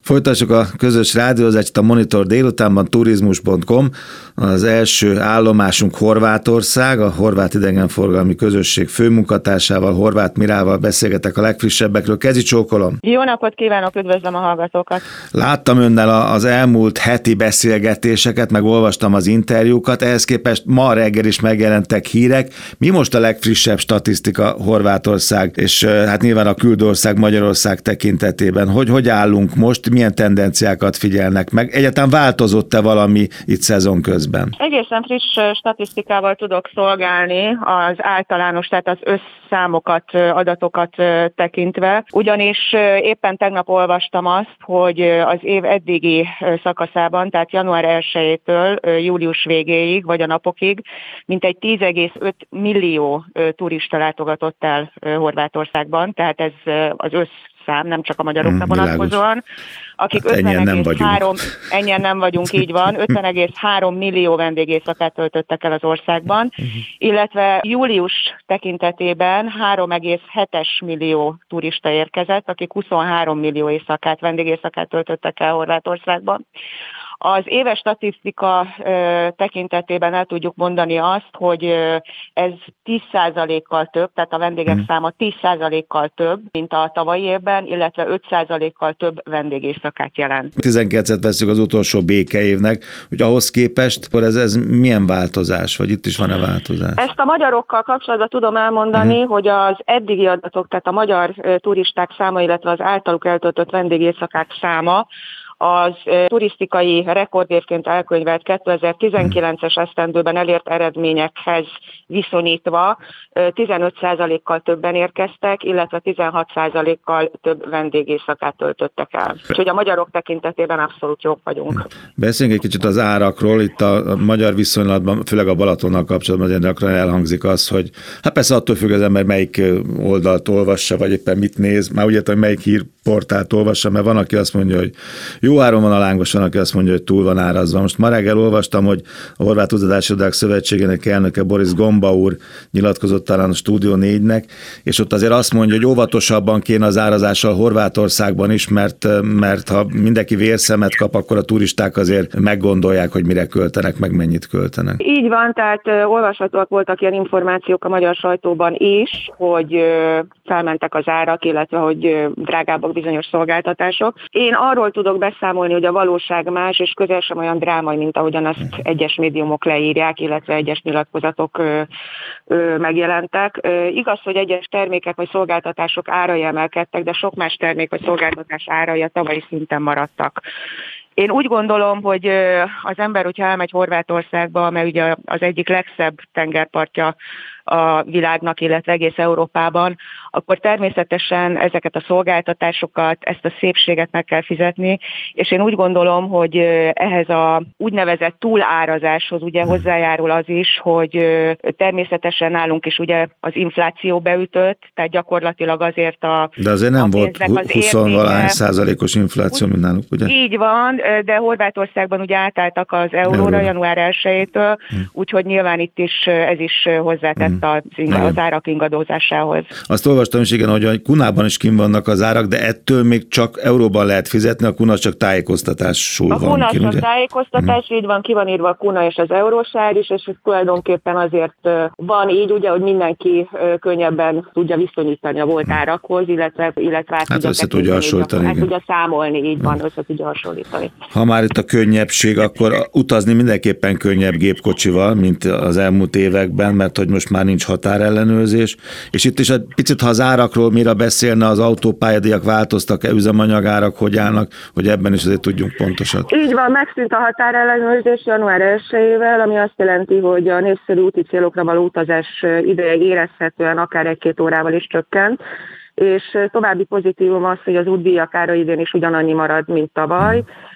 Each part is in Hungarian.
Folytassuk a közös rádiózást a Monitor délutánban, turizmus.com. Az első állomásunk Horvátország, a Horvát Idegenforgalmi Közösség főmunkatársával, Horváth Mirával beszélgetek a legfrissebbekről. Kezi csókolom! Jó napot kívánok, üdvözlöm a hallgatókat! Láttam önnel az elmúlt heti beszélgetéseket, meg olvastam az interjúkat, ehhez képest ma reggel is megjelentek hírek. Mi most a legfrissebb statisztika Horvátország, és hát nyilván a küldország Magyarország tekintetében? Hogy állunk most? Milyen tendenciákat figyelnek meg? Egyáltalán változott-e valami itt szezon közben? Egészen friss statisztikával tudok szolgálni az általános, tehát az összszámokat, adatokat tekintve. Ugyanis éppen tegnap olvastam azt, hogy az év eddigi szakaszában, tehát január 1-től július végéig, vagy a napokig, mintegy 10,5 millió turista látogatott el Horvátországban, tehát ez az összszám, nem csak a magyarokra vonatkozóan, akik hát ennyien nem vagyunk, így van, 50,3 millió vendégészakát töltöttek el az országban, illetve július tekintetében 3,7 millió turista érkezett, akik 23 millió vendégészakát töltöttek el Horvátországban. Az éves statisztika tekintetében el tudjuk mondani azt, hogy ez 10%-kal több, tehát a vendégek száma 10%-kal több, mint a tavalyi évben, illetve 5%-kal több vendégészakát jelent. 19-et veszük az utolsó békeévnek, hogy ahhoz képest, akkor ez milyen változás, vagy itt is van-e változás? Ezt a magyarokkal kapcsolatban tudom elmondani, hogy az eddigi adatok, tehát a magyar turisták száma, illetve az általuk eltöltött vendégészakák száma, az turisztikai rekordévként elkönyvelt 2019-es esztendőben elért eredményekhez viszonyítva 15%-kal többen érkeztek, illetve 16%-kal több vendégészakát töltöttek el. Úgyhogy a magyarok tekintetében abszolút jók vagyunk. Beszéljünk egy kicsit az árakról. Itt a magyar viszonylatban, főleg a Balatonnal kapcsolatban gyakran elhangzik az, hogy hát persze attól függ az ember, melyik oldalt olvassa, vagy éppen mit néz. Már úgy értem, hogy melyik hírportált olvassa, mert van, aki azt mondja, hogy jó áron van a lángos, van, aki azt mondja, hogy túl van árazva. Most ma reggel olvastam, hogy a Horvát Utazási Irodák Szövetségének elnöke Boris Gomba úr nyilatkozott talán a Stúdió 4-nek, és ott azért azt mondja, hogy óvatosabban kéne az árazással Horvátországban is, mert ha mindenki vérszemet kap, akkor a turisták azért meggondolják, hogy mire költenek, meg mennyit költenek. Így van, tehát olvashatóak voltak ilyen információk a magyar sajtóban is, hogy felmentek az árak, illetve hogy drágábbak bizonyos szolgáltatások. Én arról tudok beszámolni, hogy a valóság más, és közel sem olyan drámai, mint ahogyan azt egyes médiumok leírják, illetve egyes nyilatkozatok megjelentek. Igaz, hogy egyes termékek vagy szolgáltatások árai emelkedtek, de sok más termék vagy szolgáltatás árai a tavalyi szinten maradtak. Én úgy gondolom, hogy az ember, hogyha elmegy Horvátországba, mert ugye az egyik legszebb tengerpartja a világnak, illetve egész Európában, akkor természetesen ezeket a szolgáltatásokat, ezt a szépséget meg kell fizetni, és én úgy gondolom, hogy ehhez a úgynevezett túlárazáshoz ugye hozzájárul az is, hogy természetesen nálunk is ugye az infláció beütött, tehát gyakorlatilag azért de azért nem volt 20% infláció, mint nálunk, ugye? Így van, de Horvátországban ugye átálltak az euróra január 1-től, úgyhogy nyilván itt is ez is hozzátett az árak ingadózásához. Azt olvastam is, igen, hogy a Kunában is kint vannak az árak, de ettől még csak euróban lehet fizetni, a Kuna csak tájékoztatásul van. A Kuna csak tájékoztatás, így van, ki van írva a Kuna és az eurósár is, és ez tulajdonképpen azért van így, ugye, hogy mindenki könnyebben tudja viszonyítani a volt árakhoz, illetve hát össze tudja hasonlítani. Hát tudja számolni, így van, össze tudja hasonlítani. Ha már itt a könnyebbség, akkor utazni mindenképpen könnyebb gépkocsival, mint az elmúlt években, mert hogy most már nincs határellenőrzés, és itt is egy picit, ha az árakról mire beszélne, az autópályadíjak változtak-e, üzemanyagárak hogy állnak, hogy ebben is azért tudjunk pontosat. Így van, megszűnt a határellenőrzés január 1-ével, ami azt jelenti, hogy a népszerű úti célokra való utazás ideje érezhetően akár 1-2 órával is csökkent, és további pozitívum az, hogy az útdíjak ára idén is ugyanannyi marad, mint tavaly,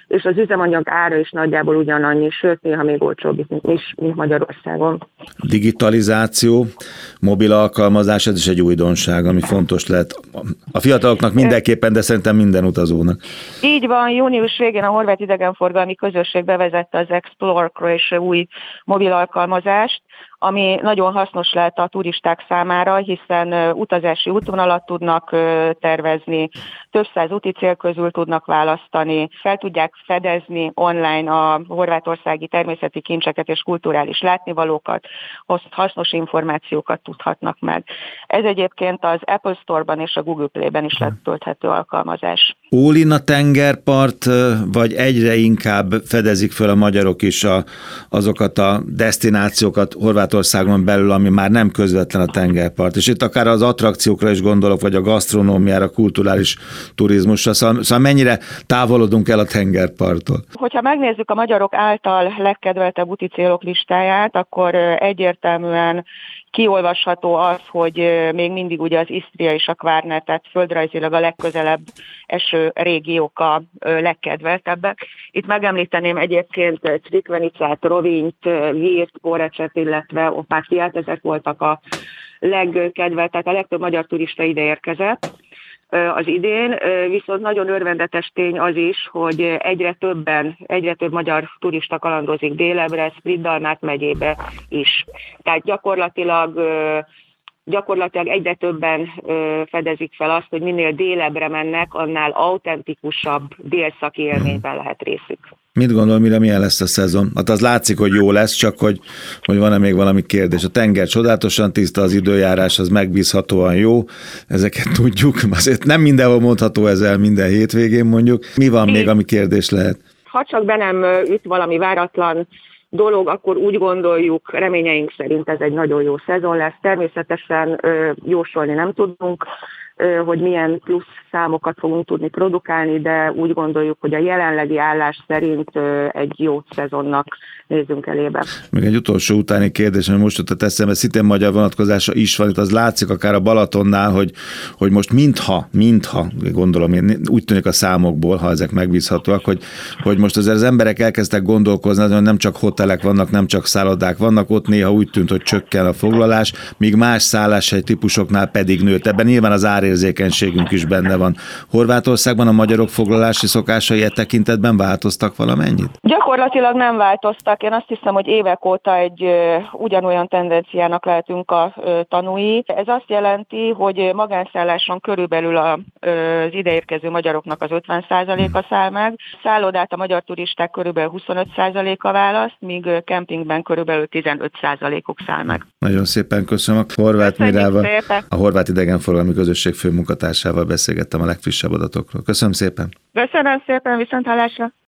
és az üzemanyag ára is nagyjából ugyanannyi, sőt néha még olcsóbb mint Magyarországon. Digitalizáció, mobil alkalmazás, ez is egy újdonság, ami fontos lehet a fiataloknak mindenképpen, de szerintem minden utazónak. Így van, június végén a Horváth Idegenforgalmi Közösség bevezette az Explore Croatia új mobil alkalmazást, ami nagyon hasznos lehet a turisták számára, hiszen utazási útvonalat tudnak tervezni, több száz úti cél közül tudnak választani, fel tudják fedezni online a horvátországi természeti kincseket és kulturális látnivalókat, hasznos információkat tudhatnak meg. Ez egyébként az Apple Store-ban és a Google Play-ben is letölthető alkalmazás. Ólin a tengerpart, vagy egyre inkább fedezik föl a magyarok is azokat a desztinációkat Horvátországon belül, ami már nem közvetlen a tengerpart. És itt akár az attrakciókra is gondolok, vagy a gasztronómiára, kulturális turizmusra. Szóval mennyire távolodunk el a tengerparttól? Hogyha megnézzük a magyarok által legkedveltebb úti célok listáját, akkor egyértelműen kiolvasható az, hogy még mindig ugye az Isztria és a Kvárner, tehát földrajzilag a legközelebb eső régiók a legkedveltebbek. Itt megemlíteném egyébként Crikvenicát, Rovinjt, Vírt, Porečet, illetve Opátiát, ezek voltak a legkedvelt, tehát a legtöbb magyar turista ide érkezett az idén, viszont nagyon örvendetes tény az is, hogy egyre több magyar turista kalandozik délebre, Split-Dalmát megyébe is. Tehát gyakorlatilag egyre többen fedezik fel azt, hogy minél délebbre mennek, annál autentikusabb délszaki élményben lehet részük. Mit gondol, milyen lesz a szezon? Hát az látszik, hogy jó lesz, csak hogy van-e még valami kérdés. A tenger csodálatosan tiszta, az időjárás az megbízhatóan jó, ezeket tudjuk, azért nem mindenhol mondható ez el minden hétvégén mondjuk. Mi van még, ami kérdés lehet? Ha csak be nem üt valami váratlan dolog, akkor úgy gondoljuk, reményeink szerint ez egy nagyon jó szezon lesz. Természetesen jósolni nem tudunk, hogy milyen plusz számokat fogunk tudni produkálni, de úgy gondoljuk, hogy a jelenlegi állás szerint egy jó szezonnak nézzünk elébe. Még egy utolsó utáni kérdés, ami most jutott eszembe, szintén magyar vonatkozása is van, itt az látszik akár a Balatonnál, hogy most mintha, gondolom én, úgy tűnik a számokból, ha ezek megbízhatóak, hogy most azért az emberek elkezdtek gondolkozni, hogy nem csak hotelek vannak, nem csak szállodák vannak, ott néha úgy tűnt, hogy csökken a foglalás, míg más szálláshely típusoknál pedig nőtt. Ebben nyilván az árérzékenységünk is benne van. Horvátországban a magyarok foglalási szokásai tekintetben változtak valamennyit? Gyakorlatilag nem változtak. Én azt hiszem, hogy évek óta egy ugyanolyan tendenciának lehetünk a tanúi. Ez azt jelenti, hogy magánszálláson körülbelül az ideérkező magyaroknak az 50%-a száll meg. Szállodát a magyar turisták körülbelül 25%-a választ, míg kempingben körülbelül 15%-uk száll meg. Nagyon szépen köszönöm. Horváth Mirával, a Horváth Idegenforgalmi Közösség főmunkatársával beszélgettem a legfrissebb adatokról. Köszönöm szépen. Köszönöm szépen, viszonthallásra.